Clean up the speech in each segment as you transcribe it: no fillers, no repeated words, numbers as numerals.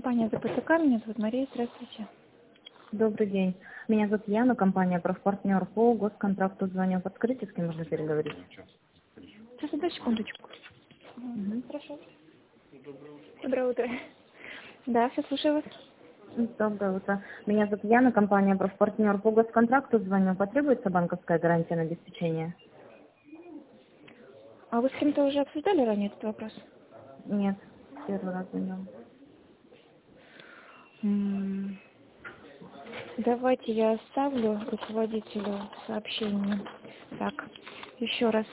компания ЗПТК, меня зовут Мария, здравствуйте. Добрый день. Меня зовут Яна, компания «Профпартнер» по госконтракту звоню. Подскажите, с кем можно переговорить? Сейчас, одну секундочку. Хорошо. Доброе утро. Да, все, слушаю вас. Доброе утро. Меня зовут Яна, компания «Профпартнер» по госконтракту звоню. Потребуется банковская гарантия на обеспечение? А вы с кем-то уже обсуждали ранее этот вопрос? Нет, первый раз звоню. Давайте я оставлю руководителю сообщение. Так, еще раз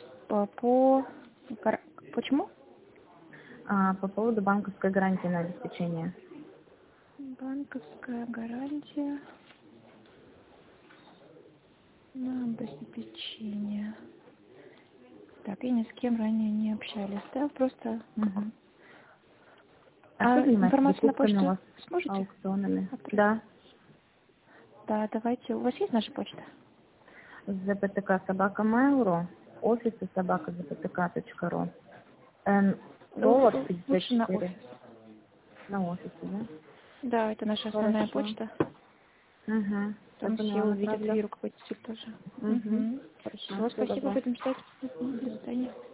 Почему? По поводу банковской гарантии на обеспечение. Банковская гарантия на обеспечение. Так, и ни с кем ранее не общались, да? Просто... Угу. А Что занимается информацию на покупками у почту вас, сможете аукционами? отправить? Да. Да, давайте. У вас есть наша почта? ЗПТК собака Mail.ru, офисы собака zptk.ru. Голод Лучше на 54. офис. На офисе, да? Да, это наша основная Хорошо. почта. Угу. Я Там все поняла, увидят, направлю. и руководитель тоже. Угу. Хорошо, Все, всего спасибо, доброго. будем ждать. До свидания.